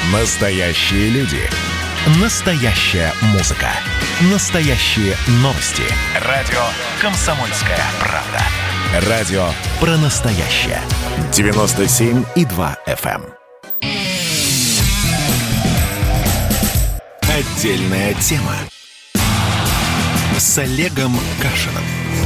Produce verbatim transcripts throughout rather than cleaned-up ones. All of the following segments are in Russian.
Настоящие люди. Настоящая музыка. Настоящие новости. Радио «Комсомольская правда». Радио про настоящее. девяносто семь и два эф эм. Отдельная тема. С Олегом Кашиным.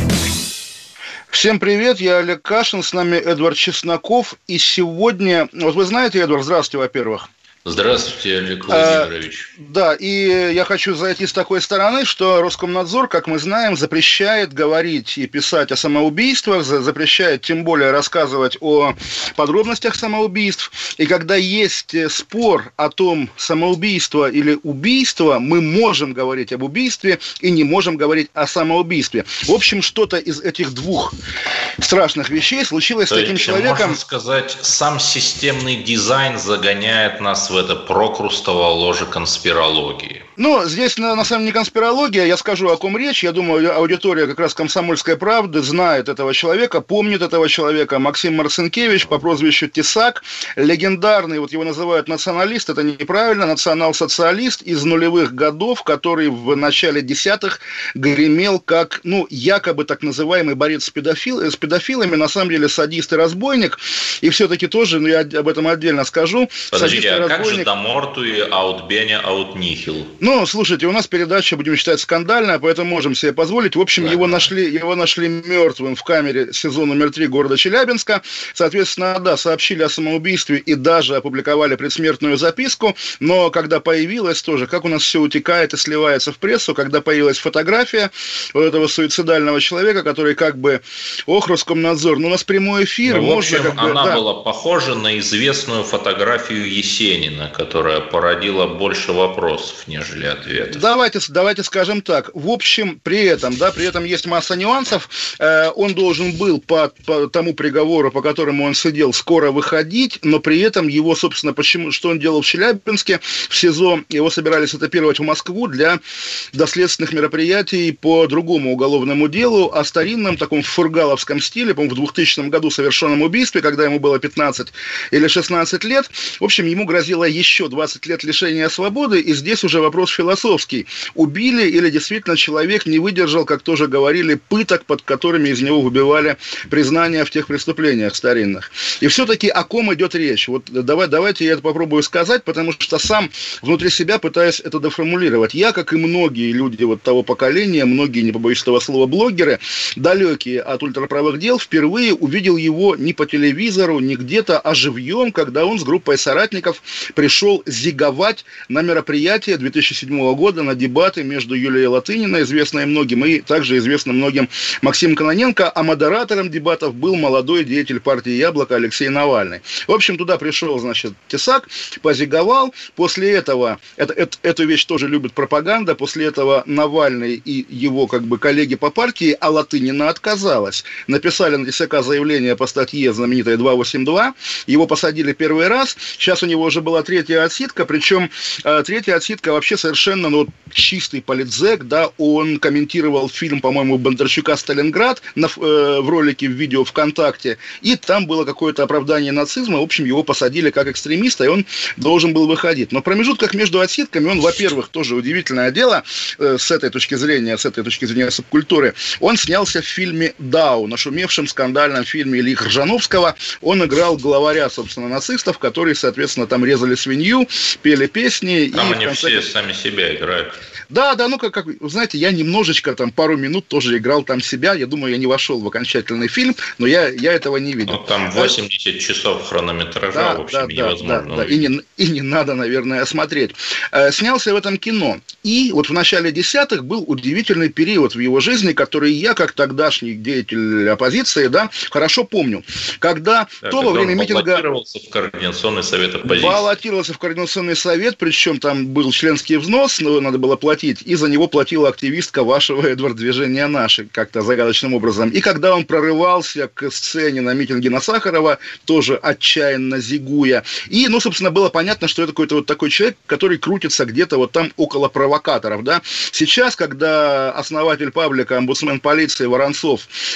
Всем привет, я Олег Кашин, с нами Эдвард Чесноков. И сегодня, вот вы знаете, Эдвард, здравствуйте, во-первых. Здравствуйте, Олег Владимирович. А, да, и я хочу зайти с такой стороны, что Роскомнадзор, как мы знаем, запрещает говорить и писать о самоубийствах, запрещает тем более рассказывать о подробностях самоубийств. И когда есть спор о том, самоубийство или убийство, мы можем говорить об убийстве и не можем говорить о самоубийстве. В общем, что-то из этих двух страшных вещей случилось То с таким есть, человеком. Можно сказать, сам системный дизайн загоняет нас в это прокрустово ложе конспирологии. Ну, здесь на, на самом деле не конспирология, я скажу, о ком речь. Я думаю, аудитория как раз «Комсомольской правды» знает этого человека, помнит этого человека. Максим Марцинкевич по прозвищу Тесак, легендарный, вот его называют националист, это неправильно, национал-социалист из нулевых годов, который в начале десятых гремел как, ну, якобы так называемый борец с, педофил, с педофилами, на самом деле садист и разбойник. И все-таки тоже, ну, я об этом отдельно скажу. Подождите, а как же «да мортуи аут бене аут нихил»? Ну, слушайте, у нас передача, будем считать, скандальная, поэтому можем себе позволить. В общем, да, его, да. Нашли, его нашли мертвым в камере сезон номер три города Челябинска. Соответственно, да, сообщили о самоубийстве и даже опубликовали предсмертную записку. Но когда появилась тоже, как у нас все утекает и сливается в прессу, когда появилась фотография вот этого суицидального человека, который как бы, ох, Роскомнадзор, ну у нас прямой эфир. Ну, в общем, можно, как бы, она да. была похожа на известную фотографию Есенина, которая породила больше вопросов, нежели ответов. Давайте, давайте скажем так. В общем, при этом, да, при этом есть масса нюансов. Э, он должен был по, по тому приговору, по которому он сидел, скоро выходить, но при этом его, собственно, почему, что он делал в Челябинске, в СИЗО, его собирались этапировать в Москву для доследственных мероприятий по другому уголовному делу о старинном таком фургаловском стиле, по-моему, в двухтысячном году совершенном убийстве, когда ему было пятнадцать или шестнадцать лет. В общем, ему грозило еще двадцать лет лишения свободы, и здесь уже вопрос философский. Убили или действительно человек не выдержал, как тоже говорили, пыток, под которыми из него выбивали признания в тех преступлениях старинных. И все-таки о ком идет речь? Вот давай, давайте я это попробую сказать, потому что сам внутри себя пытаюсь это доформулировать. Я, как и многие люди вот того поколения, многие, не побоюсь этого слова, блогеры, далекие от ультраправых дел, впервые увидел его не по телевизору, не где-то, а живьем, когда он с группой соратников пришел зиговать на мероприятие две тысячи седьмого года, на дебаты между Юлией Латыниной, известной многим, и также известным многим Максимом Кононенко, а модератором дебатов был молодой деятель партии «Яблоко» Алексей Навальный. В общем, туда пришел, значит, Тесак, позиговал, после этого, это, это, эту вещь тоже любит пропаганда, после этого Навальный и его, как бы, коллеги по партии, а Латынина отказалась, написали на Тесака заявление по статье знаменитой два восемь два, его посадили первый раз, сейчас у него уже была третья отсидка, причем э, третья отсидка вообще совершенно, ну, чистый политзек, да, он комментировал фильм, по-моему, Бондарчука «Сталинград» на, э, в ролике в видео ВКонтакте, и там было какое-то оправдание нацизма, в общем, его посадили как экстремиста, и он должен был выходить. Но в промежутках между отсидками он, во-первых, тоже удивительное дело, э, с этой точки зрения, с этой точки зрения субкультуры, он снялся в фильме «Дау», нашумевшем скандальном фильме Ильи Кржановского, он играл главаря, собственно, нацистов, которые, соответственно, там резали свинью, пели песни. Там и они конце... все сами себя играют. Да, да, ну, как, как, знаете, я немножечко, там, пару минут тоже играл там себя, я думаю, я не вошел в окончательный фильм, но я, я этого не видел. Ну, там восемьдесят часов хронометража, да, в общем, да, невозможно. Да, да, и, не, и не надо, наверное, смотреть. Э, снялся в этом кино, и вот в начале десятых был удивительный период в его жизни, который я, как тогдашний деятель оппозиции, да, хорошо помню, когда да, то во время митинга... баллотировался в Координационный совет оппозиции. Баллотировался в Координационный совет, причем там был членский взнос, но надо было платить, и за него платила активистка вашего, Эдвард, движения «Наши», как-то загадочным образом. И когда он прорывался к сцене на митинге на Сахарова, тоже отчаянно зигуя, и, ну, собственно, было понятно, что это какой-то вот такой человек, который крутится где-то вот там около провокаторов, да. Сейчас, когда основатель паблика, омбудсмен полиции Воронцов также находится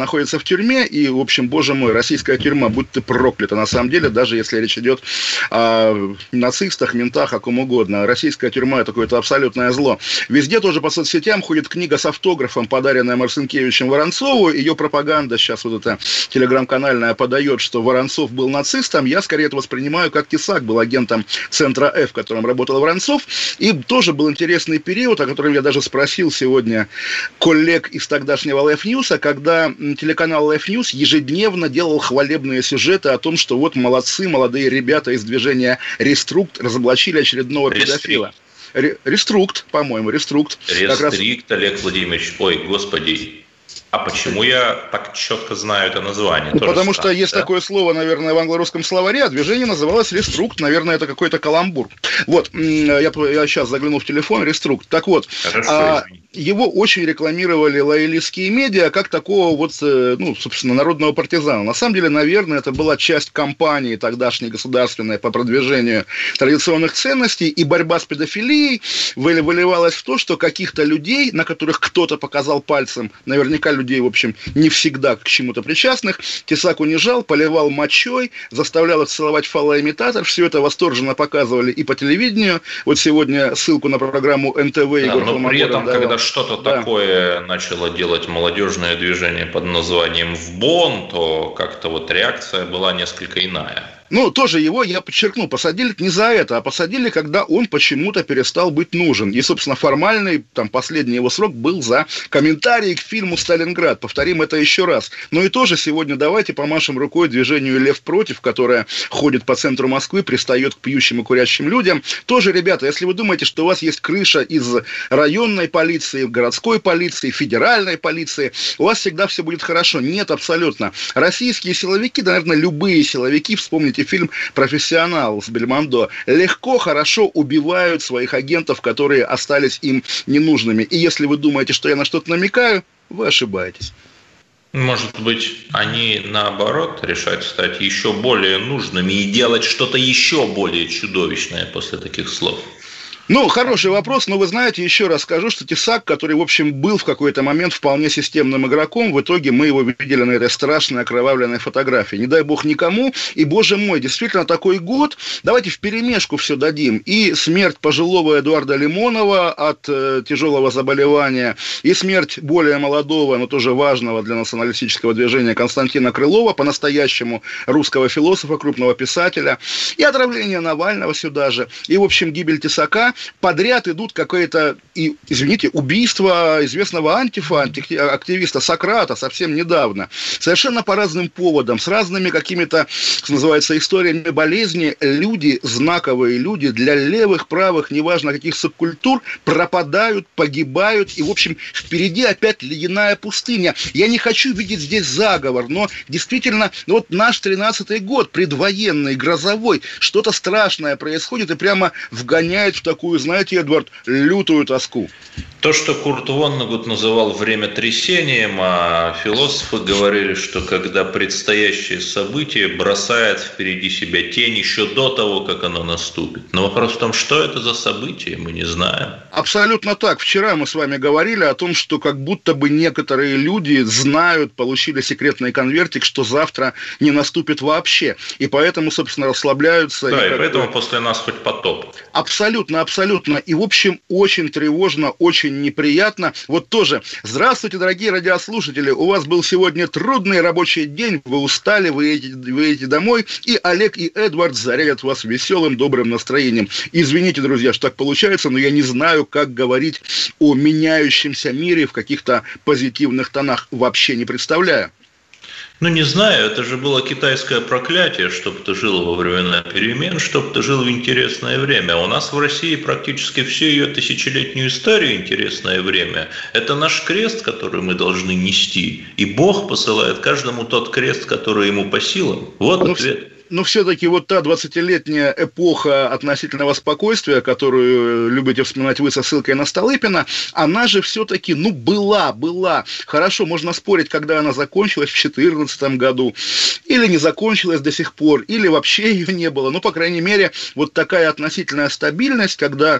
находится в тюрьме, и, в общем, боже мой, российская тюрьма, будь ты проклята, на самом деле, даже если речь идет о нацистах, ментах, о ком угодно. Российская тюрьма – это какое-то абсолютное зло. Везде тоже по соцсетям ходит книга с автографом, подаренная Марцинкевичем Воронцову. Ее пропаганда сейчас вот эта телеграм-канальная подает, что Воронцов был нацистом. Я скорее это воспринимаю, как Тесак был агентом Центра F, в котором работал Воронцов. И тоже был интересный период, о котором я даже спросил сегодня коллег из тогдашнего Life News, когда телеканал Life News ежедневно делал хвалебные сюжеты о том, что вот молодцы, молодые ребята из движения Реструкт разоблачили очередного педофила. Реструкт, по-моему, Реструкт. Рестрикт, раз... Олег Владимирович, ой, господи. А почему я так четко знаю это название? Ну, потому что странно, есть да? такое слово, наверное, в англо-русском словаре, а движение называлось Реструкт. Наверное, это какой-то каламбур. Вот, я, я сейчас заглянул в телефон, Реструкт. Так вот, Хорошо, а, его очень рекламировали лоялистские медиа как такого вот, ну, собственно, народного партизана. На самом деле, наверное, это была часть кампании тогдашней государственной по продвижению традиционных ценностей, и борьба с педофилией выливалась в то, что каких-то людей, на которых кто-то показал пальцем, наверняка людей, в общем, не всегда к чему-то причастных, Тесак унижал, поливал мочой, заставлял их целовать фалоимитатор. Все это восторженно показывали и по телевидению. Вот сегодня ссылку на программу эн тэ вэ. Да, Егор но Холмогоров при этом, давал. когда что-то да. такое начало делать молодежное движение под названием «ВБОН», то как-то вот реакция была несколько иная. Ну, тоже его, я подчеркну, посадили не за это, а посадили, когда он почему-то перестал быть нужен. И, собственно, формальный, там, последний его срок был за комментарий к фильму «Сталинград». Повторим это еще раз. Ну и тоже сегодня давайте помашем рукой движению «Лев против», которое ходит по центру Москвы, пристает к пьющим и курящим людям. Тоже, ребята, если вы думаете, что у вас есть крыша из районной полиции, городской полиции, федеральной полиции, у вас всегда все будет хорошо. Нет, абсолютно. Российские силовики, да, наверное, любые силовики, вспомните фильм «Профессионал» с Бельмондо, легко, хорошо убивают своих агентов, которые остались им ненужными. И если вы думаете, что я на что-то намекаю, вы ошибаетесь. Может быть, они, наоборот, решают стать еще более нужными и делать что-то еще более чудовищное после таких слов? Ну, хороший вопрос, но вы знаете, еще раз скажу, что Тесак, который, в общем, был в какой-то момент вполне системным игроком, в итоге мы его видели на этой страшной окровавленной фотографии. Не дай бог никому, и, боже мой, действительно такой год, давайте вперемешку все дадим. И смерть пожилого Эдуарда Лимонова от э, тяжелого заболевания, и смерть более молодого, но тоже важного для националистического движения Константина Крылова, по-настоящему русского философа, крупного писателя, и отравление Навального сюда же, и, в общем, гибель Тесака. Подряд идут какое-то, и, извините, убийство известного антифа, активиста Сократа совсем недавно. Совершенно по разным поводам, с разными какими-то, что называется, историями болезни. Люди, знаковые люди для левых, правых, неважно каких субкультур, пропадают, погибают. И, в общем, впереди опять ледяная пустыня. Я не хочу видеть здесь заговор, но действительно, вот наш тринадцатый год, предвоенный, грозовой, что-то страшное происходит и прямо вгоняет в такую, знаете, Эдвард, лютую тоску. То, что Курт Воннегут называл время трясением, а философы говорили, что когда предстоящее событие бросает впереди себя тень еще до того, как оно наступит. Но вопрос в том, что это за событие, мы не знаем. Абсолютно так. Вчера мы с вами говорили о том, что как будто бы некоторые люди знают, получили секретный конвертик, что завтра не наступит вообще. И поэтому, собственно, расслабляются. Да, и, и поэтому после нас хоть потоп. Абсолютно, абсолютно. И, в общем, очень тревожно, очень неприятно. Вот тоже. Здравствуйте, дорогие радиослушатели. У вас был сегодня трудный рабочий день. Вы устали, вы едете, вы едете домой. И Олег и Эдвард зарядят вас веселым, добрым настроением. Извините, друзья, что так получается, но я не знаю, как говорить о меняющемся мире в каких-то позитивных тонах. Вообще не представляю. Ну, не знаю, это же было китайское проклятие, чтобы ты жил во времена перемен, чтобы ты жил в интересное время. А у нас в России практически всю ее тысячелетнюю историю интересное время. Это наш крест, который мы должны нести. И Бог посылает каждому тот крест, который ему по силам. Вот ну, ответ. Но все-таки вот та двадцатилетняя эпоха относительного спокойствия, которую любите вспоминать вы со ссылкой на Столыпина, она же все-таки, ну, была, была. Хорошо, можно спорить, когда она закончилась в две тысячи четырнадцатом году, или не закончилась до сих пор, или вообще ее не было. Ну, по крайней мере, вот такая относительная стабильность, когда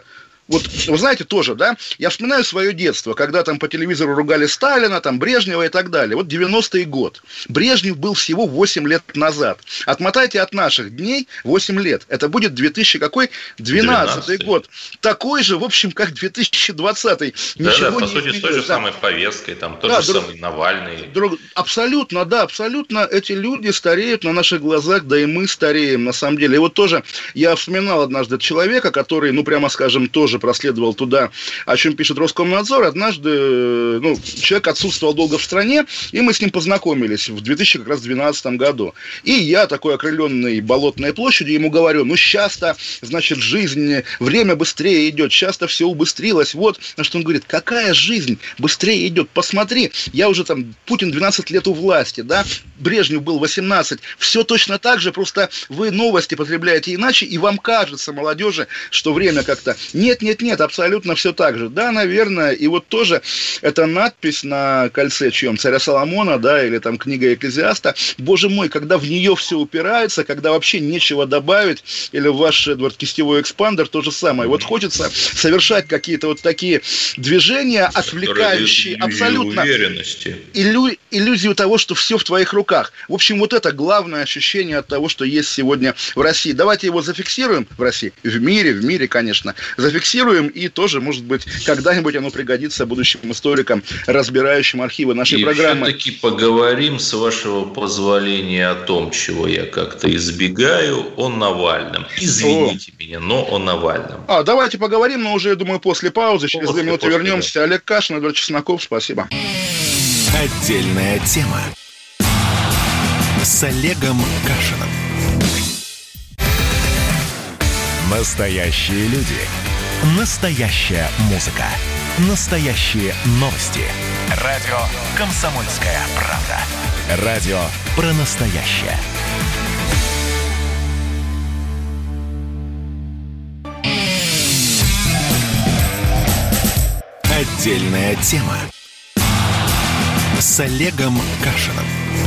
вот, вы знаете, тоже, да, я вспоминаю свое детство, когда там по телевизору ругали Сталина, там, Брежнева и так далее. Вот девяностый год. Брежнев был всего восемь лет назад. Отмотайте от наших дней восемь лет. Это будет две тысячи какой? двенадцатый год. Такой же, в общем, как две тысячи двадцатый. Да, да, по сути, с той же да. самой повесткой, там, тот да, же друг, самый Навальный. Друг, абсолютно, да, абсолютно. Эти люди стареют на наших глазах, да и мы стареем, на самом деле. И вот тоже я вспоминал однажды человека, который, ну, прямо скажем, тоже проследовал туда, о чем пишет Роскомнадзор. Однажды, ну, человек отсутствовал долго в стране, и мы с ним познакомились в две тысячи двенадцатом году. И я, такой окрыленный Болотной площадью, ему говорю, ну, сейчас-то, значит, жизнь, время быстрее идет, сейчас-то все убыстрилось. Вот, на что он говорит, какая жизнь быстрее идет? Посмотри, я уже там, Путин двенадцать лет у власти, да, Брежнев был восемнадцать, все точно так же, просто вы новости потребляете иначе, и вам кажется, молодежи, что время как-то... Нет, нет, нет, абсолютно все так же. Да, наверное, и вот тоже эта надпись на кольце чьем, царя Соломона, да, или там книга Экклезиаста, боже мой, когда в нее все упирается, когда вообще нечего добавить, или ваш Эдвард Кистевой экспандер, то же самое. Вот хочется совершать какие-то вот такие движения, отвлекающие абсолютно иллю... иллюзию того, что все в твоих руках. В общем, вот это главное ощущение от того, что есть сегодня в России. Давайте его зафиксируем в России, в мире, в мире, конечно, зафиксируем, и тоже, может быть, когда-нибудь оно пригодится будущим историкам, разбирающим архивы нашей и программы. И все-таки поговорим, с вашего позволения, о том, чего я как-то избегаю, о Навальном. Извините о. меня, но о Навальном. А, давайте поговорим, но уже, я думаю, после паузы, через две минуты вернемся. Да. Олег Кашин, Эдвард Чесноков, спасибо. Отдельная тема с Олегом Кашиным. Настоящие люди. Настоящая музыка. Настоящие новости. Радио «Комсомольская правда». Радио про настоящее. Отдельная тема с Олегом Кашиным.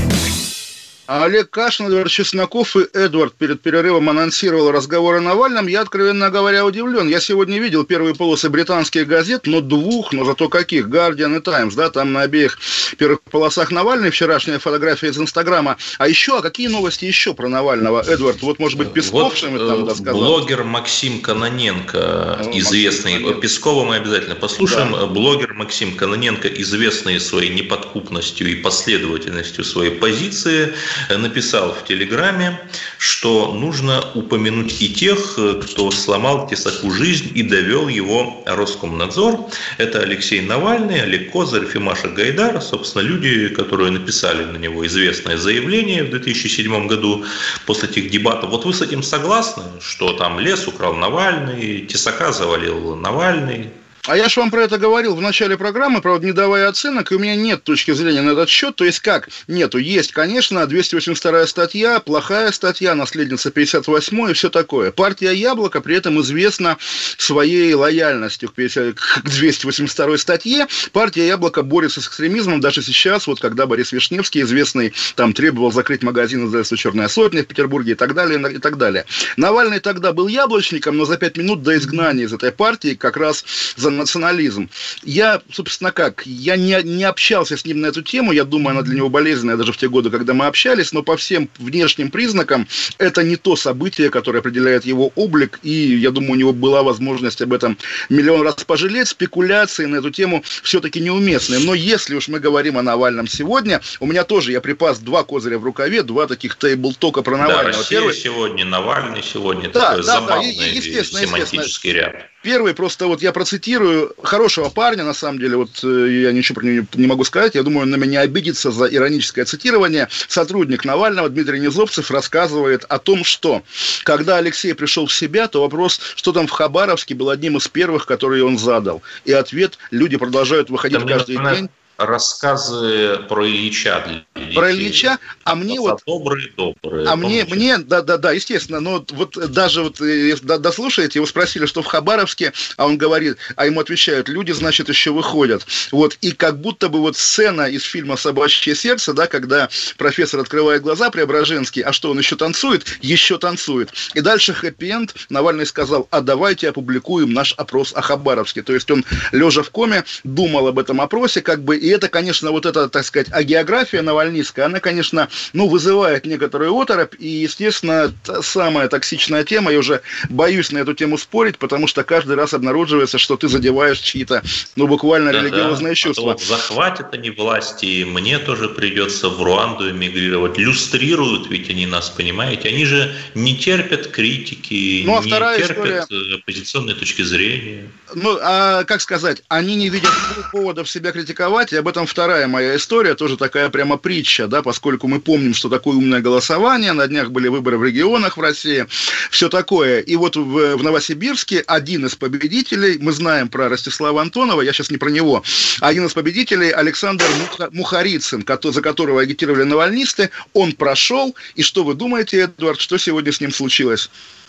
Олег Кашин, Эдвард Чесноков, и Эдвард перед перерывом анонсировал разговор о Навальном. Я, откровенно говоря, удивлен. Я сегодня видел первые полосы британских газет, но двух, но зато каких, Guardian и Times, да, там на обеих первых полосах Навальный, вчерашняя фотография из Инстаграма. А еще, а какие новости еще про Навального, Эдвард? Вот, может быть, Песков вот, что-нибудь там рассказал? Блогер Максим Кононенко, ну, известный, Максим Пескова мы обязательно послушаем. Да. Блогер Максим Кононенко, известный своей неподкупностью и последовательностью своей позиции, написал в Телеграме, что нужно упомянуть и тех, кто сломал Тесаку жизнь и довел его Роскомнадзор. Это Алексей Навальный, Олег Козырев и Маша Гайдар, собственно, люди, которые написали на него известное заявление в две тысячи седьмом году после этих дебатов. Вот вы с этим согласны, что там лес украл Навальный, Тесака завалил Навальный? А я же вам про это говорил в начале программы, правда, не давая оценок, и у меня нет точки зрения на этот счет. То есть как? Нету. Есть, конечно, двести восемьдесят вторая статья, плохая статья, наследница пятьдесят восьмой и все такое. Партия «Яблоко» при этом известна своей лояльностью к, пятьдесят, к двести восемьдесят второй статье. Партия «Яблоко» борется с экстремизмом даже сейчас, вот когда Борис Вишневский, известный, там требовал закрыть магазин издательства «Черная сотня» в Петербурге и так далее, и так далее. Навальный тогда был яблочником, но за пять минут до изгнания из этой партии как раз за национализм. Я, собственно, как, я не, не общался с ним на эту тему, я думаю, она для него болезненная даже в те годы, когда мы общались, но по всем внешним признакам это не то событие, которое определяет его облик, и я думаю, у него была возможность об этом миллион раз пожалеть. Спекуляции на эту тему все-таки неуместные. Но если уж мы говорим о Навальном сегодня, у меня тоже, я припас два козыря в рукаве, два таких тейбл-тока про Навального. Да, Россия Первый... сегодня, Навальный сегодня, да, такой да, забавный да, естественно, семантический естественно. ряд. Первый, просто вот я процитирую хорошего парня, на самом деле, вот я ничего про него не могу сказать, я думаю, он на меня обидится за ироническое цитирование. Сотрудник Навального Дмитрий Низовцев рассказывает о том, что когда Алексей пришел в себя, то вопрос, что там в Хабаровске, был одним из первых, которые он задал. И ответ: люди продолжают выходить да, каждый мне... день. рассказы про Ильича для детей. Про Ильича, а мне Отца вот... Добрые, добрые. А мне, мне, да, да, да, естественно, но вот даже вот дослушаете, его спросили, что в Хабаровске, а он говорит, а ему отвечают, люди, значит, еще выходят. Вот, и как будто бы вот сцена из фильма «Собачье сердце», да, когда профессор открывает глаза, Преображенский, а что, он еще танцует? Еще танцует. И дальше хэппи-энд, Навальный сказал, а давайте опубликуем наш опрос о Хабаровске. То есть он, лежа в коме, думал об этом опросе, как бы, и это, конечно, вот эта, так сказать, агеография навальнистская, она, конечно, ну, вызывает некоторую оторопь, и, естественно, та самая токсичная тема, я уже боюсь на эту тему спорить, потому что каждый раз обнаруживается, что ты задеваешь чьи-то, ну, буквально да, религиозные да. чувства. А вот захватят они власти, и мне тоже придется в Руанду эмигрировать. Люстрируют ведь они нас, понимаете? Они же не терпят критики, ну, а не терпят история... оппозиционной точки зрения. Ну, а как сказать, они не видят поводов себя критиковать, и об этом вторая моя история, тоже такая прямо притча, да, поскольку мы помним, что такое умное голосование, на днях были выборы в регионах в России, все такое. И вот в, в Новосибирске один из победителей, мы знаем про Ростислава Антонова, я сейчас не про него, один из победителей Александр Муха, Мухарицын, за которого агитировали навальнисты, он прошел, и что вы думаете, Эдуард, что сегодня с ним случилось?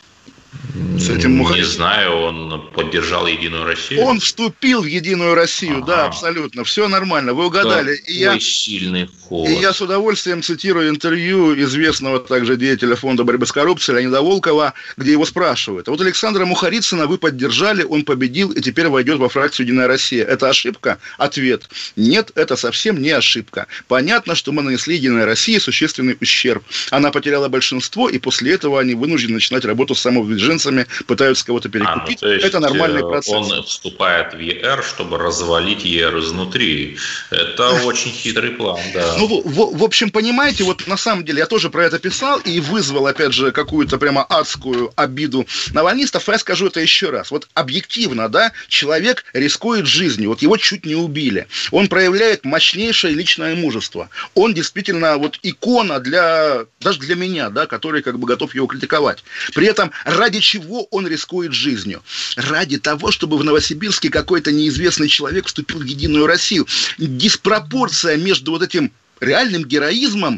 С этим не знаю, он поддержал Единую Россию. Он вступил в Единую Россию, ага. Да, абсолютно. Все нормально, вы угадали. И я, сильный холод. И я с удовольствием цитирую интервью известного также деятеля фонда борьбы с коррупцией Леонида Волкова, где его спрашивают. А вот Александра Мухарицына вы поддержали, он победил и теперь войдет во фракцию Единая Россия. Это ошибка? Ответ. Нет, это совсем не ошибка. Понятно, что мы нанесли Единой России существенный ущерб. Она потеряла большинство, и после этого они вынуждены начинать работу с самовыдвиженцами, пытаются кого-то перекупить. А, ну, это нормальный процесс. Он вступает в ЕР, чтобы развалить ЕР изнутри. Это очень хитрый план, да. Ну, в, в общем, понимаете, вот на самом деле я тоже про это писал и вызвал, опять же, какую-то прямо адскую обиду навальнистов. Я скажу это еще раз. Вот объективно, да, человек рискует жизнью. Вот его чуть не убили. Он проявляет мощнейшее личное мужество. Он действительно вот икона для, даже для меня, да, который как бы готов его критиковать. При этом ради чего он рискует жизнью? Ради того, чтобы в Новосибирске какой-то неизвестный человек вступил в Единую Россию. Диспропорция между вот этим реальным героизмом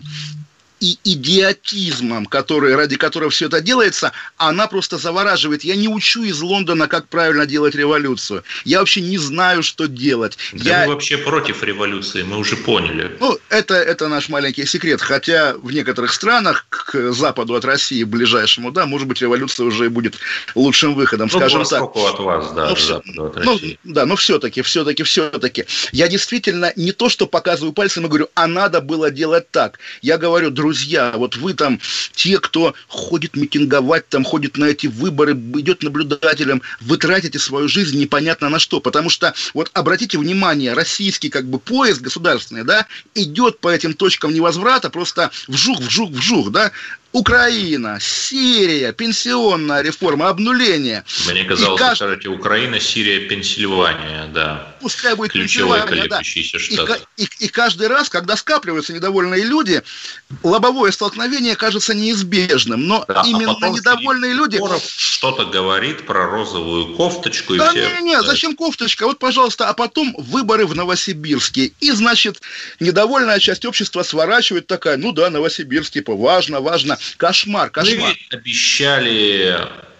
и идиотизмом, который, ради которого все это делается, она просто завораживает. Я не учу из Лондона, как правильно делать революцию. Я вообще не знаю, что делать. Да я... вы вообще против революции, мы уже поняли. Ну, это, это наш маленький секрет. Хотя в некоторых странах, к западу от России, ближайшему, да, может быть, революция уже будет лучшим выходом, ну, скажем так. Ну, от вас, да, ну, к западу от России. Ну, да, но все-таки, все-таки, все-таки. Я действительно не то, что показываю пальцем и говорю, а надо было делать так. Я говорю, друзья, Друзья, вот вы там, те, кто ходит митинговать, там ходит на эти выборы, идет наблюдателем, вы тратите свою жизнь непонятно на что. Потому что, вот обратите внимание, российский как бы поезд государственный, да, идет по этим точкам невозврата, просто вжух, вжух, вжух, да. Украина, Сирия, пенсионная реформа, обнуление. Мне казалось, кажд... вы скажете, Украина, Сирия, Пенсильвания, да. Пускай будет Пенсильвания, да. И, и, и каждый раз, когда скапливаются недовольные люди, лобовое столкновение кажется неизбежным. Но да, именно а недовольные люди... Что-то говорит про розовую кофточку. Да и все... не, не, зачем кофточка? Вот, пожалуйста, а потом выборы в Новосибирске. И, значит, недовольная часть общества сворачивает такая, ну да, Новосибирск, типа, важно, важно. Кошмар, кошмар. Вы обещали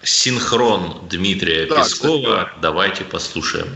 синхрон Дмитрия да, Пескова. Кстати. Давайте послушаем.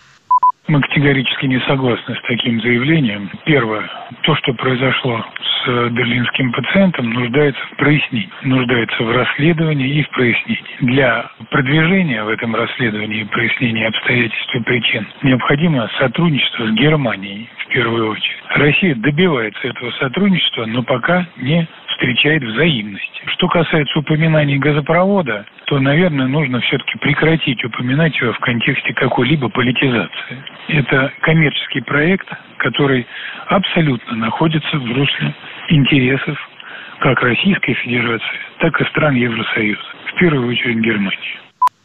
Мы категорически не согласны с таким заявлением. Первое. То, что произошло с берлинским пациентом, нуждается в прояснении. Нуждается в расследовании и в прояснении. Для продвижения в этом расследовании и прояснения обстоятельств и причин необходимо сотрудничество с Германией в первую очередь. Россия добивается этого сотрудничества, но пока не встречает взаимности. Что касается упоминаний газопровода, то, наверное, нужно все-таки прекратить упоминать его в контексте какой-либо политизации. Это коммерческий проект, который абсолютно находится в русле интересов как Российской Федерации, так и стран Евросоюза, в первую очередь Германии.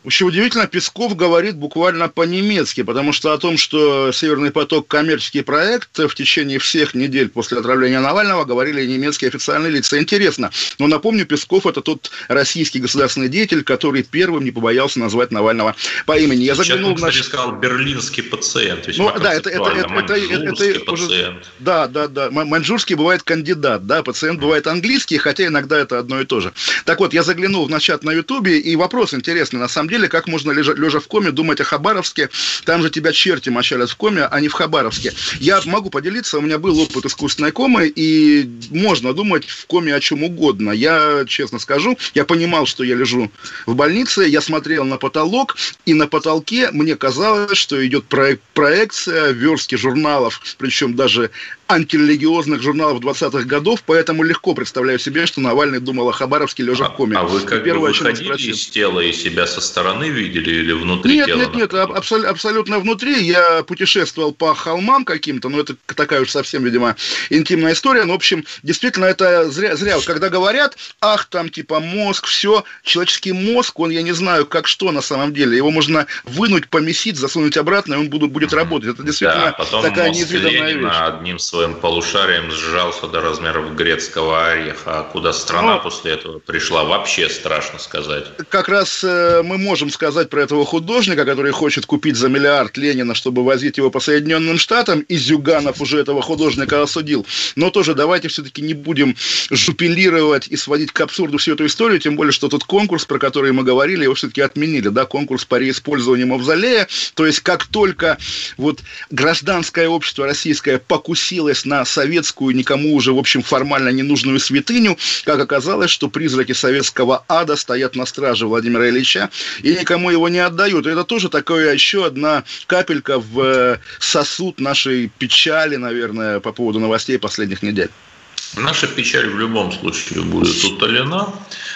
Вообще удивительно, Песков говорит буквально по-немецки, потому что о том, что «Северный поток» – коммерческий проект, в течение всех недель после отравления Навального говорили немецкие официальные лица. Интересно. Но напомню, Песков – это тот российский государственный деятель, который первым не побоялся назвать Навального по имени. Я заглянул, Сейчас он, кстати, сказал «берлинский пациент». Ну, да, это, это, это, маньчжурский это, это пациент. Уже, да, да, да. Маньчжурский бывает кандидат, да, пациент бывает английский, хотя иногда это одно и то же. Так вот, я заглянул в чат на Ютубе, и вопрос интересный, на самом деле, как можно, лежа, лежа в коме, думать о Хабаровске, там же тебя черти мочалят в коме, а не в Хабаровске. Я могу поделиться, у меня был опыт искусственной комы, и можно думать в коме о чем угодно. Я, честно скажу, я понимал, что я лежу в больнице, я смотрел на потолок, и на потолке мне казалось, что идет проек- проекция верстки журналов, причем даже антирелигиозных журналов двадцатых годов, поэтому легко представляю себе, что Навальный думал о Хабаровске лежа а, в коме. А вы как Первое, бы выходили из тела и себя со стороны видели или внутри нет, тела? Нет, нет, нет, абсол- абсолютно внутри. Я путешествовал по холмам каким-то, но это такая уж совсем, видимо, интимная история. Но, в общем, действительно, это зря, зря. Когда говорят, ах, там типа мозг, все, человеческий мозг, он, я не знаю, как что на самом деле. Его можно вынуть, помесить, засунуть обратно, и он будет, будет работать. Это действительно да, потом такая мозг неизведанная Ленина вещь. одним своим полушарием сжался до размеров грецкого ореха. А куда страна ну, после этого пришла, вообще страшно сказать. Как раз э, мы можем сказать про этого художника, который хочет купить за миллиард Ленина, чтобы возить его по Соединенным Штатам, и Зюганов уже этого художника осудил. Но тоже давайте все-таки не будем жупелировать и сводить к абсурду всю эту историю, тем более, что тот конкурс, про который мы говорили, его все-таки отменили, да, конкурс по реиспользованию мавзолея. То есть, как только вот гражданское общество российское покусилось на советскую, никому уже, в общем, формально ненужную святыню, как оказалось, что призраки советского ада стоят на страже Владимира Ильича и никому его не отдают. И это тоже такая еще одна капелька в сосуд нашей печали, наверное, по поводу новостей последних недель. Наша печаль в любом случае будет утолена.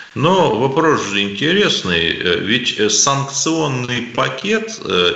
Но вопрос же интересный, ведь санкционный пакет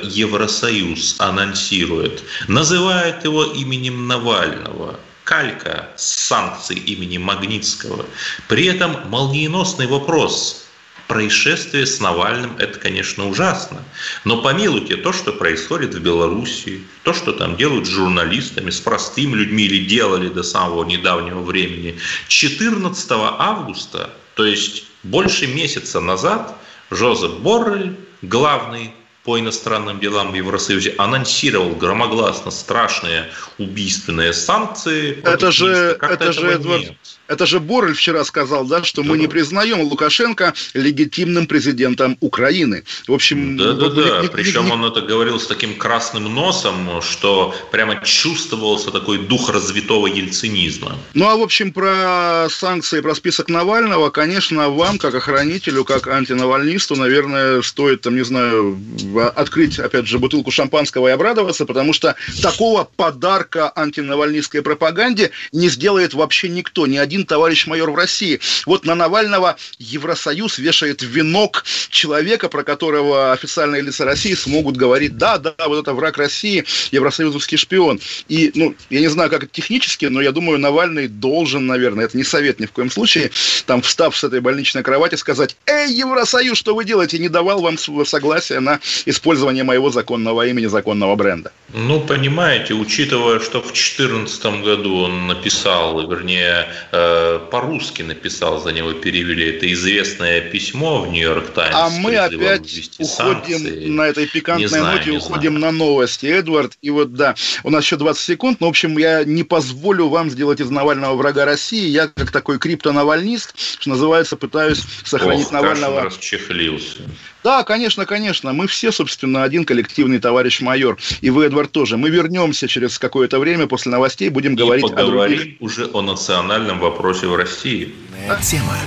Евросоюз анонсирует, называет его именем Навального. Калька с санкций имени Магнитского. При этом молниеносный вопрос. Происшествие с Навальным – это, конечно, ужасно. Но помилуйте, то, что происходит в Белоруссии, то, что там делают с журналистами, с простыми людьми или делали до самого недавнего времени, четырнадцатого августа, то есть больше месяца назад, Жозеп Боррель, главный по иностранным делам в Евросоюзе, анонсировал громогласно страшные убийственные санкции. Это же, это же, Эдвард, это же Боррель вчера сказал, да, что да. мы не признаем Лукашенко легитимным президентом Украины. В общем, да, да, да. Не, Причем не... он это говорил с таким красным носом, что прямо чувствовался такой дух развитого ельцинизма. Ну, а в общем, про санкции, про список Навального, конечно, вам, как охранителю, как антинавальнисту, наверное, стоит, там, не знаю, открыть, опять же, бутылку шампанского и обрадоваться, потому что такого подарка антинавальнистской пропаганде не сделает вообще никто, ни один товарищ майор в России. Вот на Навального Евросоюз вешает венок человека, про которого официальные лица России смогут говорить, да, да, вот это враг России, евросоюзовский шпион. И, ну, я не знаю, как это технически, но я думаю, Навальный должен, наверное, это не совет ни в коем случае, там, встав с этой больничной кровати, сказать: «Эй, Евросоюз, что вы делаете? Не давал вам согласия на использование моего законного имени, законного бренда». Ну, понимаете, учитывая, что в две тысячи четырнадцатом году он написал, вернее, э, по-русски написал, за него перевели это известное письмо в Нью-Йорк Таймс. А мы опять уходим санкции. На этой пикантной знаю, ноте, уходим знаю. на новости, Эдвард. И вот, да, у нас еще двадцать секунд, но, в общем, я не позволю вам сделать из Навального врага России. Я, как такой криптонавальнист, что называется, пытаюсь сохранить Ох, Навального. Кашин расчехлился. Да, конечно, конечно. Мы все, собственно, один коллективный товарищ майор. И вы, Эдвард, тоже. Мы вернемся через какое-то время после новостей, будем и говорить о других. уже о национальном вопросе в России. Тема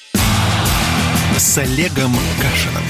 с Олегом Кашиным.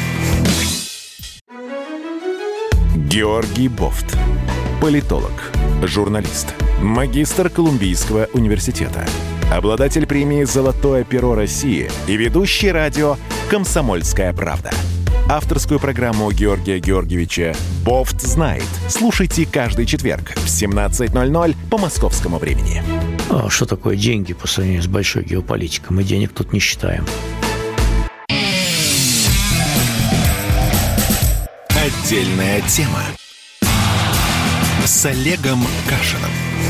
Георгий Бофт. Политолог, журналист, магистр Колумбийского университета, обладатель премии «Золотое перо России» и ведущий радио «Комсомольская правда». Авторскую программу Георгия Георгиевича «Бофт знает». Слушайте каждый четверг в семнадцать ноль ноль по московскому времени. А что такое деньги по сравнению с большой геополитикой? Мы денег тут не считаем. Отдельная тема с Олегом Кашиным.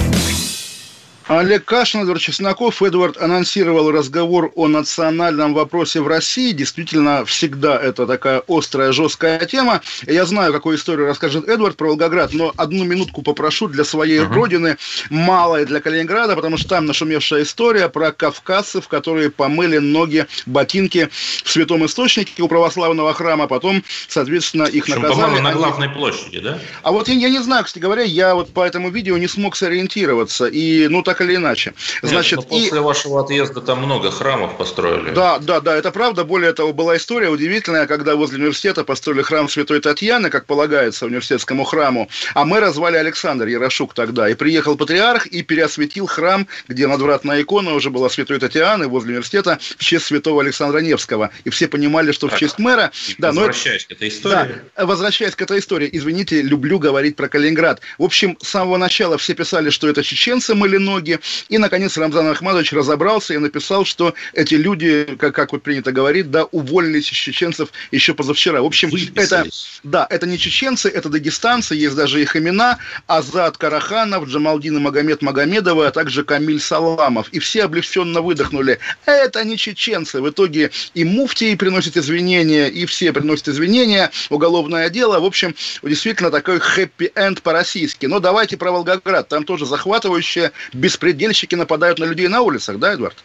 Олег Кашин, Эдвард Чесноков. Эдвард анонсировал разговор о национальном вопросе в России. Действительно, всегда это такая острая, жесткая тема. Я знаю, какую историю расскажет Эдвард про Волгоград, но одну минутку попрошу для своей uh-huh. родины, малой для Калининграда, потому что там нашумевшая история про кавказцев, которые помыли ноги, ботинки в Святом Источнике у православного храма, потом, соответственно, их Причем, наказали. по-моему, на Они... главной площади, да? А вот я, я не знаю, кстати говоря, я вот по этому видео не смог сориентироваться. И, ну, так или иначе. Значит, Нет, после и... вашего отъезда там много храмов построили. Да, да, да, это правда. Более того, была история удивительная, когда возле университета построили храм Святой Татьяны, как полагается университетскому храму, а мэра звали Александр Ярошук тогда. И приехал патриарх и переосветил храм, где надвратная икона уже была Святой Татьяны возле университета в честь святого Александра Невского. И все понимали, что так, в честь мэра... Да, возвращаясь но... к этой истории. Да, возвращаясь к этой истории. Извините, люблю говорить про Калининград. В общем, с самого начала все писали, что это чеченцы мыли ноги. И, наконец, Рамзан Ахмадович разобрался и написал, что эти люди, как, как вот принято говорить, да, уволились из чеченцев еще позавчера. В общем, это, да, это не чеченцы, это дагестанцы, есть даже их имена: Азат Караханов, Джамалдин и Магомед Магомедовы, а также Камиль Саламов. И все облегченно выдохнули. Это не чеченцы. В итоге и муфтий приносит извинения, и все приносят извинения. Уголовное дело. В общем, действительно такой хэппи-энд по-российски. Но давайте про Волгоград. Там тоже захватывающее, беспредельщики нападают на людей на улицах, да, Эдвард?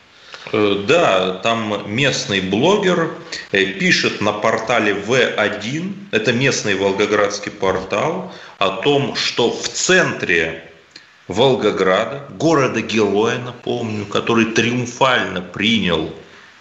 Да, там местный блогер пишет на портале вэ один, это местный волгоградский портал, о том, что в центре Волгограда, города-героя, напомню, который триумфально принял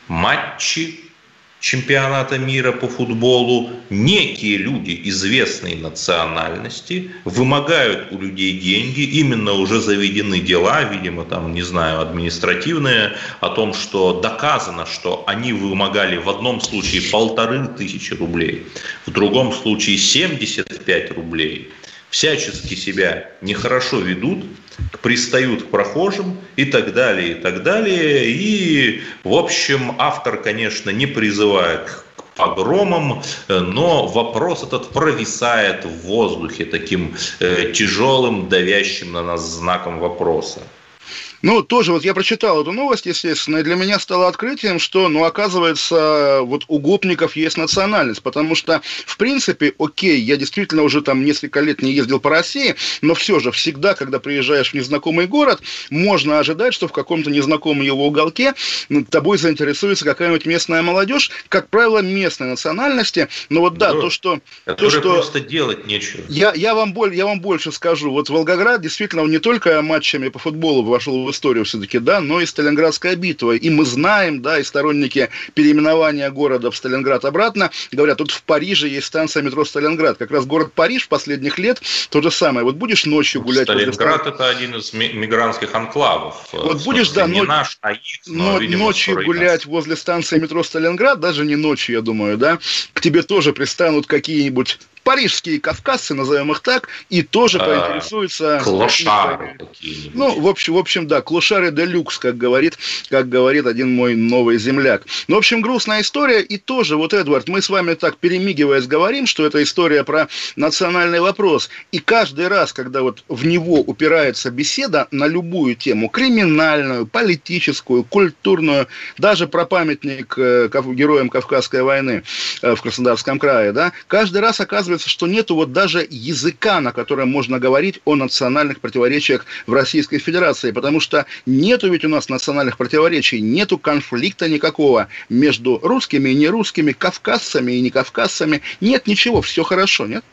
матчи чемпионата мира по футболу, некие люди известной национальности вымогают у людей деньги, именно уже заведены дела, видимо, там, не знаю, административные, о том, что доказано, что они вымогали в одном случае полторы тысячи рублей, в другом случае семьдесят пять рублей. Всячески себя нехорошо ведут, пристают к прохожим и так далее, и так далее. И, в общем, автор, конечно, не призывает к погромам, но вопрос этот провисает в воздухе таким э, тяжелым, давящим на нас знаком вопроса. Ну, тоже вот я прочитал эту новость, естественно, и для меня стало открытием, что, ну, оказывается, вот у гопников есть национальность, потому что, в принципе, окей, я действительно уже там несколько лет не ездил по России, но все же всегда, когда приезжаешь в незнакомый город, можно ожидать, что в каком-то незнакомом его уголке тобой заинтересуется какая-нибудь местная молодежь, как правило, местной национальности, но вот да, да то, что... То, что просто делать нечего. Я, я, вам боль, я вам больше скажу, вот Волгоград действительно не только матчами по футболу вошел в историю все-таки, да, но и Сталинградская битва. И мы знаем, да, и сторонники переименования города в Сталинград обратно говорят, тут в Париже есть станция метро Сталинград. Как раз город Париж последних лет то же самое. Вот будешь ночью гулять... Сталинград возле... это один из мигрантских анклавов. Вот будешь, да, не ночь... наш, а их, но, но видимо, ночью гулять нас. Возле станции метро Сталинград, даже не ночью, я думаю, да, к тебе тоже пристанут какие-нибудь парижские кавказцы, назовем их так, и тоже поинтересуются... Клошары какие-нибудь. Ну, в общем, в общем, да, клошары де люкс, как говорит, как говорит один мой новый земляк. Ну, в общем, грустная история, и тоже, вот, Эдвард, мы с вами так, перемигиваясь, говорим, что это история про национальный вопрос, и каждый раз, когда вот в него упирается беседа на любую тему, криминальную, политическую, культурную, даже про памятник э, героям Кавказской войны э, в Краснодарском крае, да, каждый раз оказывается, что нету вот даже языка, на котором можно говорить о национальных противоречиях в Российской Федерации, потому что нету ведь у нас национальных противоречий, нету конфликта никакого между русскими и нерусскими, кавказцами и некавказцами, нет ничего, все хорошо, нет?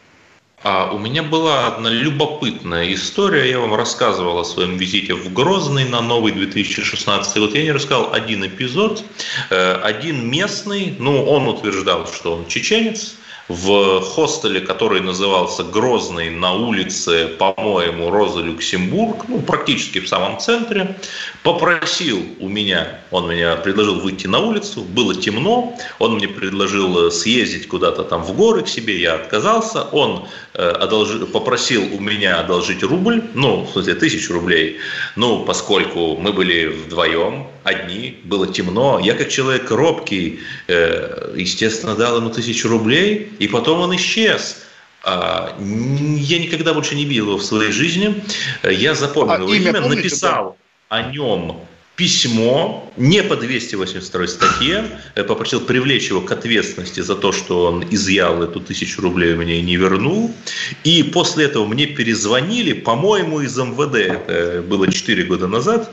А у меня была одна любопытная история, я вам рассказывал о своем визите в Грозный на новый две тысячи шестнадцатый год. Я не рассказал один эпизод, один местный, ну он утверждал, что он чеченец, в хостеле, который назывался Грозный, на улице, по-моему, Роза Люксембург, ну, практически в самом центре, попросил у меня, он меня предложил выйти на улицу, было темно, он мне предложил съездить куда-то там в горы к себе, я отказался, он э, одолжи, попросил у меня одолжить рубль, ну, в смысле, тысячу рублей, ну, поскольку мы были вдвоем, одни, было темно, я как человек робкий, э, естественно, дал ему тысячу рублей, и потом он исчез. Я никогда больше не видел его в своей жизни. Я запомнил а его имя, имя написал да? о нем письмо, не по двести восемьдесят второй статье, попросил привлечь его к ответственности за то, что он изъял эту тысячу рублей у меня и не вернул. И после этого мне перезвонили, по-моему, из эм вэ дэ, это было четыре года назад,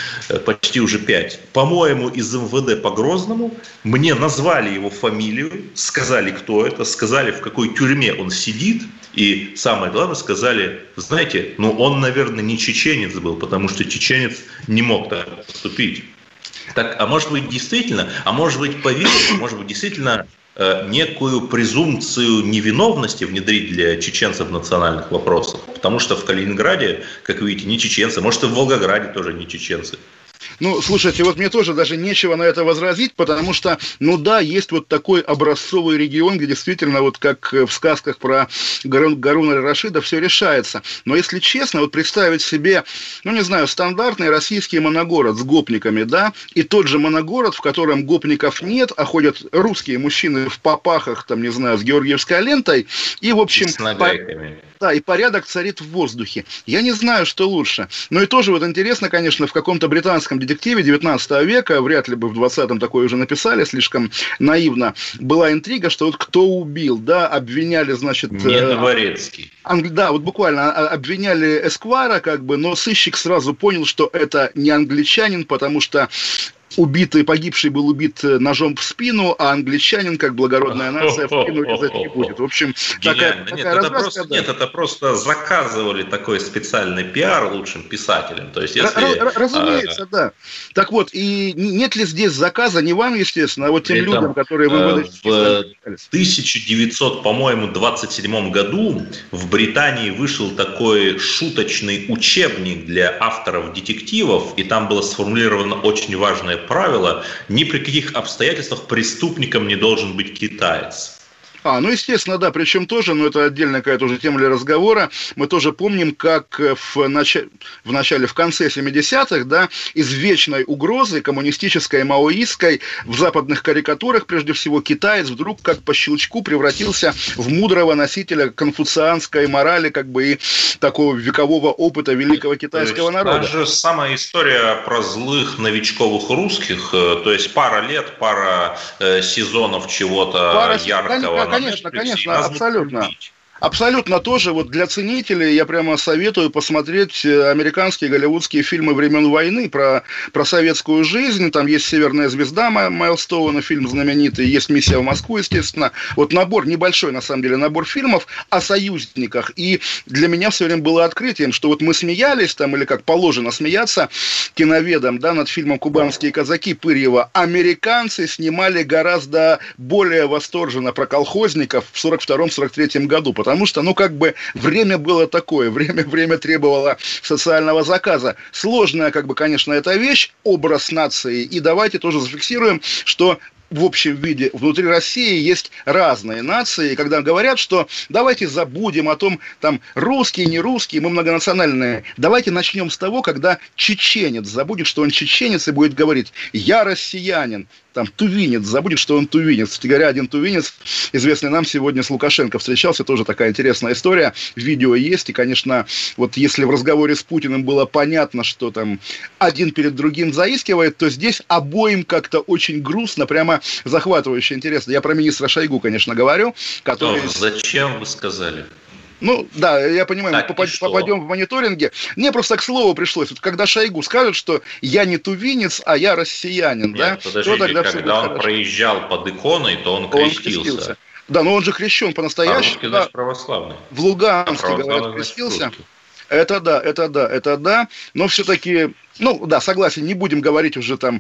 почти уже пять, по-моему, из эм вэ дэ по Грозному, мне назвали его фамилию, сказали, кто это, сказали, в какой тюрьме он сидит, и самое главное, сказали, знаете, ну он, наверное, не чеченец был, потому что чеченец не мог так поступить. Так, а может быть, действительно, а может быть, поверить, может быть, действительно э, некую презумпцию невиновности внедрить для чеченцев в национальных вопросах, потому что в Калининграде, как вы видите, не чеченцы, может, и в Волгограде тоже не чеченцы. Ну, слушайте, вот мне тоже даже нечего на это возразить, потому что, ну да, есть вот такой образцовый регион, где действительно, вот как в сказках про Гаруна Рашида, все решается. Но если честно, вот представить себе, ну не знаю, стандартный российский моногород с гопниками, да, и тот же моногород, в котором гопников нет, а ходят русские мужчины в попахах, там, не знаю, с георгиевской лентой, и, в общем... С нагайками. Да, и порядок царит в воздухе. Я не знаю, что лучше. Но и тоже вот интересно, конечно, в каком-то британском детективе девятнадцатого века, вряд ли бы в двадцатом такое уже написали, слишком наивно, была интрига, что вот кто убил, да, обвиняли, значит... Не Дворецкий. Анг... Да, вот буквально обвиняли Эсквайра, как бы, но сыщик сразу понял, что это не англичанин, потому что убитый, погибший был убит ножом в спину, а англичанин, как благородная нация, в спину резать не будет. В общем, такая, такая нет, это просто, да. Нет, это просто заказывали такой специальный пиар лучшим писателям. То есть, если, Р- разумеется, а... да. Так вот, и нет ли здесь заказа, не вам, естественно, а вот тем людям, там, которые вы в тысяча девятьсот, по-моему, двадцать седьмом году в Британии вышел такой шуточный учебник для авторов детективов, и там было сформулировано очень важное правило: ни при каких обстоятельствах преступником не должен быть китаец. А, ну, естественно, да, причем тоже, но это отдельная какая-то уже тема для разговора, мы тоже помним, как в, нач... в начале, в конце семидесятых, да, из вечной угрозы коммунистической и маоистской в западных карикатурах, прежде всего, китаец вдруг как по щелчку превратился в мудрого носителя конфуцианской морали, как бы и такого векового опыта великого китайского народа. Даже самая история про злых новичковых русских, то есть пара лет, пара э, сезонов чего-то пара... яркого. Конечно, конечно, абсолютно. Абсолютно тоже, вот для ценителей я прямо советую посмотреть американские голливудские фильмы времен войны про, про советскую жизнь. Там есть «Северная звезда» Майлстоуна, фильм знаменитый, есть «Миссия в Москву», естественно. Вот набор, небольшой на самом деле набор фильмов о союзниках. И для меня все время было открытием, что вот мы смеялись там, или как положено смеяться киноведам, да, над фильмом «Кубанские казаки» Пырьева. Американцы снимали гораздо более восторженно про колхозников в сорок втором — сорок третьем году, потому что, ну, как бы время было такое, время, время требовало социального заказа. Сложная, как бы, конечно, эта вещь, образ нации, и давайте тоже зафиксируем, что в общем виде внутри России есть разные нации, и когда говорят, что давайте забудем о том, там, русские, не русские, мы многонациональные, давайте начнем с того, когда чеченец забудет, что он чеченец, и будет говорить: я россиянин. Там тувинец забудет, что он тувинец. Кстати говоря, один тувинец, известный нам, сегодня с Лукашенко встречался, тоже такая интересная история. Видео есть, и, конечно, вот если в разговоре с Путиным было понятно, что там один перед другим заискивает, то здесь обоим как-то очень грустно, прямо захватывающе интересно. Я про министра Шойгу, конечно, говорю. Который... Что, зачем вы сказали? Ну, да, я понимаю, так, мы попад, попадем в мониторинге. Мне просто к слову пришлось. Вот когда Шойгу скажет, что я не тувинец, а я россиянин, Нет, да? Подождите, тогда когда он хорошо. проезжал под иконой, то он крестился. Он крестился. Да, но он же крещен по-настоящему. А да, православный. В Луганске, а говорят, крестился. Это да, это да, это да. Но все-таки, ну да, согласен, не будем говорить уже там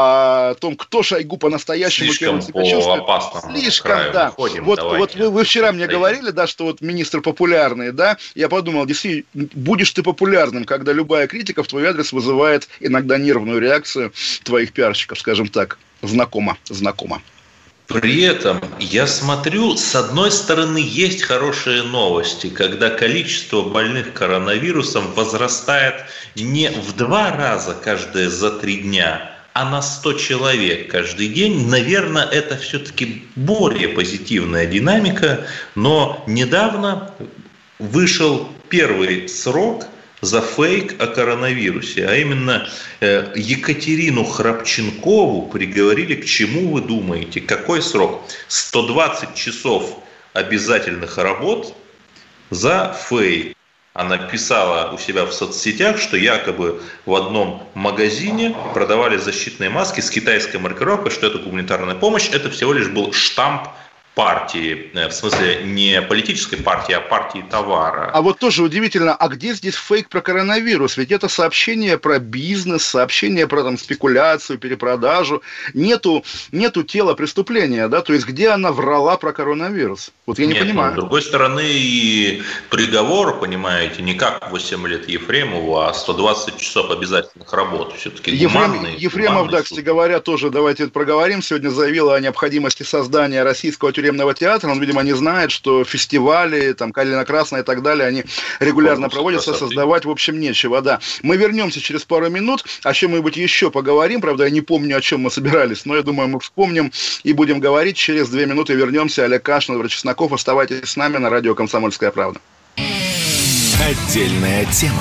о том, кто Шойгу по-настоящему. Слишком по опасному Слишком, да. Выходим, вот вот вы, вы вчера мне говорили, да, что вот министр популярный, да. Я подумал, действительно, будешь ты популярным, когда любая критика в твой адрес вызывает иногда нервную реакцию твоих пиарщиков, скажем так. Знакомо, знакомо. При этом я смотрю, с одной стороны, есть хорошие новости, когда количество больных коронавирусом возрастает не в два раза каждые за три дня, а на сто человек каждый день, наверное, это все-таки более позитивная динамика. Но недавно вышел первый срок за фейк о коронавирусе, а именно э, Екатерину Храпченкову приговорили к чему, вы думаете? Какой срок? сто двадцать часов обязательных работ за фейк. Она писала у себя в соцсетях, что якобы в одном магазине продавали защитные маски с китайской маркировкой, что это гуманитарная помощь. Это всего лишь был штамп партии, в смысле не политической партии, а партии товара. А вот тоже удивительно, а где здесь фейк про коронавирус? Ведь это сообщение про бизнес, сообщение про там спекуляцию, перепродажу. Нету, нету тела преступления, да? То есть где она врала про коронавирус? Вот я не Нет, понимаю. Ну, с другой стороны, и приговор, понимаете, не как восемь лет Ефремову, а сто двадцать часов обязательных работ. Все-таки Ефрем, Ефремов, да, кстати говоря, тоже, давайте это проговорим, сегодня заявил о необходимости создания российского тюремного театра. Он, видимо, не знает, что фестивали, там, Калина Красная и так далее, они регулярно проводятся, создавать, в общем, нечего, да. Мы вернемся через пару минут, о чем-нибудь еще поговорим, правда, я не помню, о чем мы собирались, но я думаю, мы вспомним и будем говорить. Через две минуты вернемся. Олег Кашин, Эдвард Чесноков. Оставайтесь с нами на радио «Комсомольская правда». Отдельная тема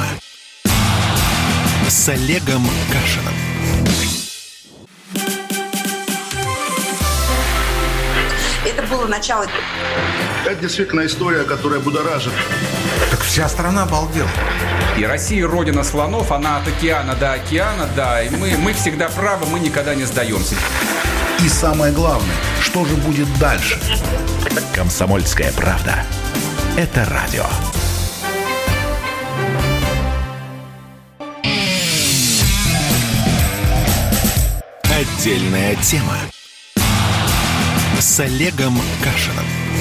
с Олегом Кашиным. Это было начало. Это действительно история, которая будоражит. Так вся страна обалдела. И Россия родина слонов, она от океана до океана, да. И мы, мы всегда правы, мы никогда не сдаемся. И самое главное, что же будет дальше? «Комсомольская правда». Это радио. Отдельная тема с Олегом Кашиным.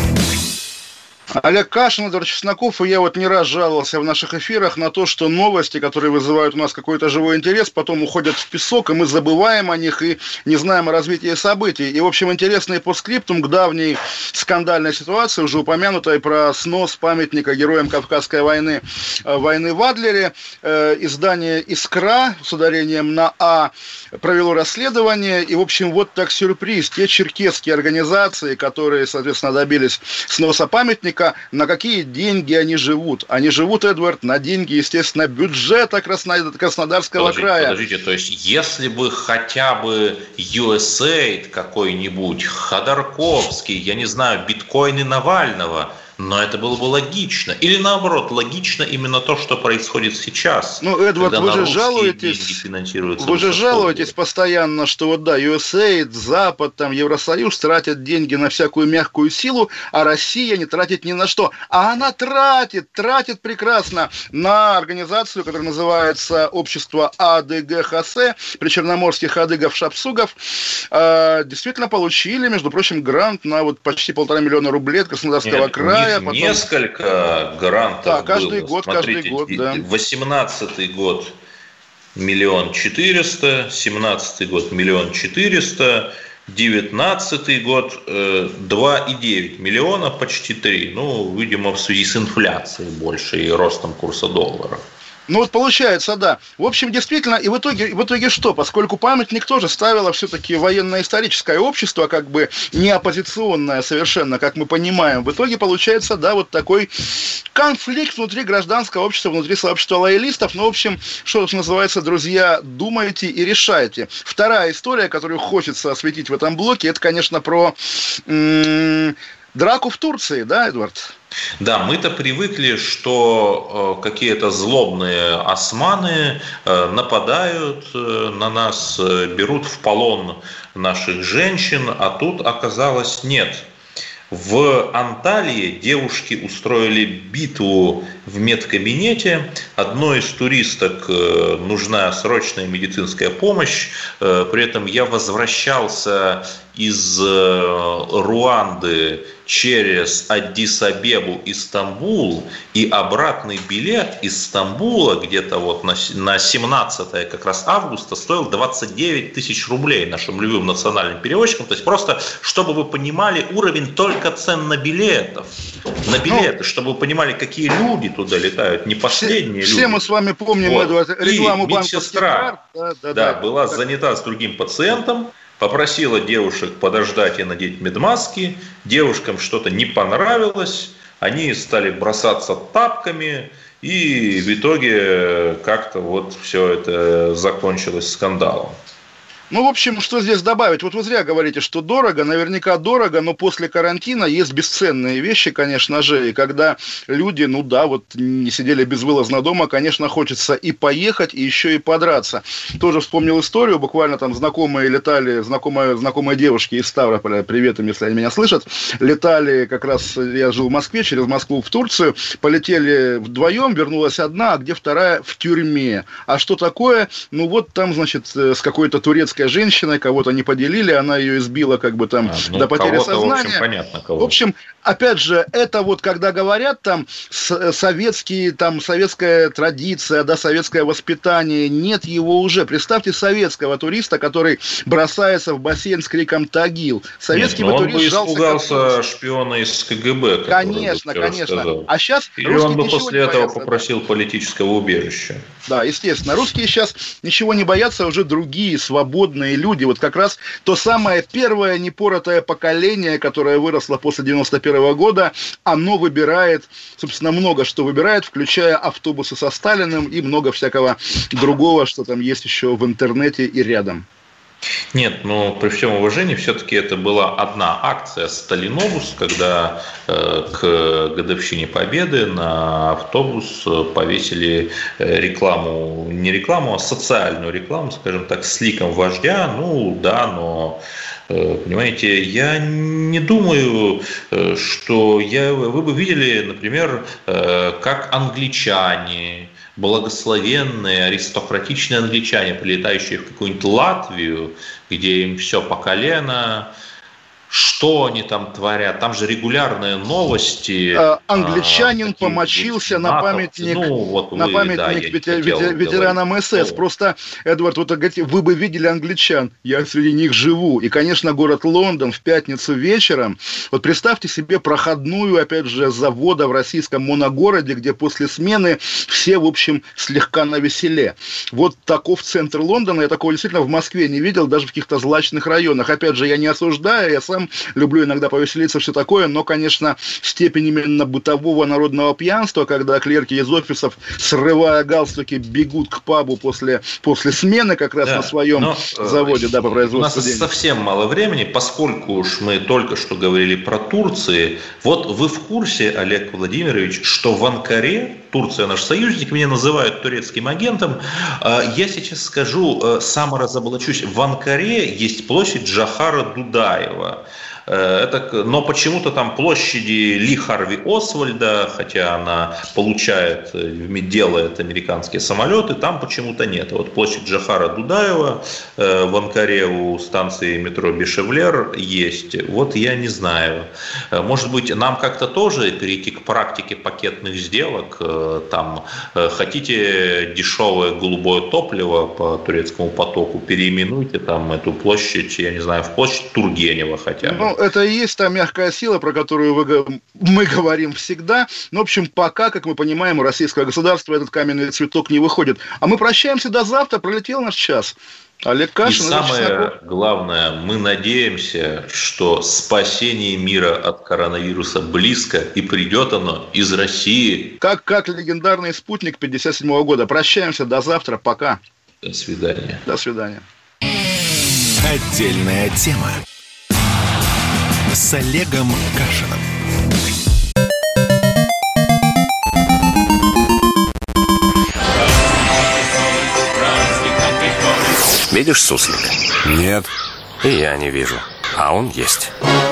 Олег Кашин, Эдвард Чесноков, и я вот не раз жаловался в наших эфирах на то, что новости, которые вызывают у нас какой-то живой интерес, потом уходят в песок, и мы забываем о них и не знаем о развитии событий. И, в общем, интересный постскриптум к давней скандальной ситуации, уже упомянутой, про снос памятника героям Кавказской войны, войны в Адлере. Издание «Искра» с ударением на «А» провело расследование, и, в общем, вот так сюрприз. Те черкесские организации, которые, соответственно, добились сноса памятника, на какие деньги они живут? Они живут, Эдвард, на деньги, естественно, бюджета Краснодарского подождите, края. Подождите, то есть, если бы хотя бы ю эс эй ай какой-нибудь, Ходорковский, я не знаю, биткоины Навального, но это было бы логично. Или наоборот, логично именно то, что происходит сейчас. Ну, Эдвард, вы же жалуетесь, вы же жалуетесь постоянно, что вот да, ю эс эй ай, Запад, там, Евросоюз тратят деньги на всякую мягкую силу, а Россия не тратит ни на что. А она тратит, тратит прекрасно на организацию, которая называется Общество А Д Г Х С, причерноморских адыгов-шапсугов. Действительно получили, между прочим, грант на вот почти полтора миллиона рублей от Краснодарского Нет, края. Потом... Несколько грантов да, каждый было. год, Смотрите, каждый год, да. восемнадцатый год миллион четыреста, семнадцатый год миллион четыреста, девятнадцатый год э, два и девять миллиона, почти три. Ну, видимо, в связи с инфляцией больше и ростом курса доллара. Ну вот получается, да. В общем, действительно, и в итоге, в итоге что? Поскольку памятник тоже ставило все-таки военно-историческое общество, как бы не оппозиционное совершенно, как мы понимаем, в итоге получается, да, вот такой конфликт внутри гражданского общества, внутри сообщества лоялистов. Ну, в общем, что называется, друзья, думайте и решайте. Вторая история, которую хочется осветить в этом блоке, это, конечно, про м- драку в Турции, да, Эдвард? Да, мы-то привыкли, что э, какие-то злобные османы э, нападают э, на нас, э, берут в полон наших женщин, а тут оказалось нет. В Анталии девушки устроили битву в медкабинете. Одной из туристок нужна срочная медицинская помощь. При этом я возвращался из Руанды через Аддис-Абебу и Стамбул, и обратный билет из Стамбула где-то вот на семнадцатое как раз августа стоил двадцать девять тысяч рублей нашим любимым национальным перевозчикам. То есть просто, чтобы вы понимали, уровень только цен на билетов. на билеты, ну, чтобы вы понимали, какие люди туда летают, не последние все, люди. Все мы с вами помним вот. эту рекламу банковских карт. Да, да, да, была да. занята с другим пациентом, попросила девушек подождать и надеть медмаски, девушкам что-то не понравилось, они стали бросаться тапками, и в итоге как-то вот все это закончилось скандалом. Ну, в общем, что здесь добавить? Вот вы зря говорите, что дорого, наверняка дорого, но после карантина есть бесценные вещи, конечно же, и когда люди, ну да, вот не сидели безвылазно дома, конечно, хочется и поехать, и еще и подраться. Тоже вспомнил историю, буквально там знакомые летали, знакомые, знакомые девушки из Ставрополя, привет им, если они меня слышат, летали, как раз я жил в Москве, через Москву в Турцию, полетели вдвоем, вернулась одна, а где вторая? В тюрьме. А что такое? Ну, вот там, значит, с какой-то турецкой женщиной, кого-то не поделили, она ее избила как бы там а, ну, до потери сознания. В общем, понятно, кого. В общем, опять же, это вот когда говорят там советские, там советская традиция, да, советское воспитание, нет его уже. Представьте советского туриста, который бросается в бассейн с криком «Тагил». Советский нет, бы турист он бы испугался шпиона из КГБ. Конечно, конечно. Рассказал. А сейчас или он бы после этого боятся, попросил да? политического убежища. Да, естественно. Русские сейчас ничего не боятся, уже другие, свободные люди. Вот как раз то самое первое непоротое поколение, которое выросло после девяносто первого года, оно выбирает, собственно, много что выбирает, включая автобусы со Сталиным и много всякого другого, что там есть еще в интернете и рядом. Нет, но при всем уважении, все-таки это была одна акция «Сталинобус», когда э, к годовщине Победы на автобус повесили рекламу, не рекламу, а социальную рекламу, скажем так, с ликом вождя. Ну да, но... Понимаете, я не думаю, что я, вы бы видели, например, как англичане, благословенные, аристократичные англичане, прилетающие в какую-нибудь Латвию, где им все по колено, что они там творят, там же регулярные новости. А, англичанин а, помочился на памятник, ну, вот вы, на памятник да, ветер, ветер, ветеранам СС. О. Просто, Эдвард, вот говорите, вы бы видели англичан, я среди них живу. И, конечно, город Лондон в пятницу вечером. Вот представьте себе проходную, опять же, завода в российском моногороде, где после смены все, в общем, слегка навеселе. Вот таков центр Лондона. Я такого действительно в Москве не видел, даже в каких-то злачных районах. Опять же, я не осуждаю, я сам люблю иногда повеселиться, все такое, но, конечно, степень именно бытового народного пьянства, когда клерки из офисов, срывая галстуки, бегут к пабу после, после смены как раз да, на своем но, заводе, да, по производству денег. У нас совсем мало времени, поскольку уж мы только что говорили про Турцию. Вот вы в курсе, Олег Владимирович, что в Анкаре, Турция наш союзник, меня называют турецким агентом, я сейчас скажу, саморазоблачусь, в Анкаре есть площадь Джохара Дудаева. Это, но почему-то там площади Ли Харви Освальда, хотя она получает, делает американские самолеты, там почему-то нет. Вот площадь Джохара Дудаева в Анкаре у станции метро Бешевлер есть. Вот я не знаю. Может быть, нам как-то тоже перейти к практике пакетных сделок. Там хотите дешевое голубое топливо по турецкому потоку, переименуйте там эту площадь, я не знаю, в площадь Тургенева хотя бы. Ну, это и есть та мягкая сила, про которую вы, мы говорим всегда. Но, в общем, пока, как мы понимаем, у российского государства этот каменный цветок не выходит. А мы прощаемся до завтра, пролетел наш час. Олег Кашин. И самое главное, мы надеемся, что спасение мира от коронавируса близко, и придет оно из России. Как, как легендарный спутник пятьдесят седьмого года. Прощаемся, до завтра, пока. До свидания. До свидания. Отдельная тема с Олегом Кашиным. Видишь суслика? Нет. И я не вижу. А он есть.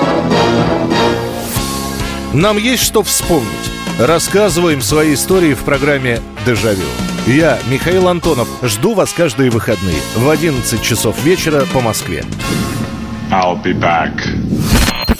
Нам есть что вспомнить. Рассказываем свои истории в программе «Дежавю». Я, Михаил Антонов, жду вас каждые выходные в одиннадцать часов вечера по Москве. I'll be back.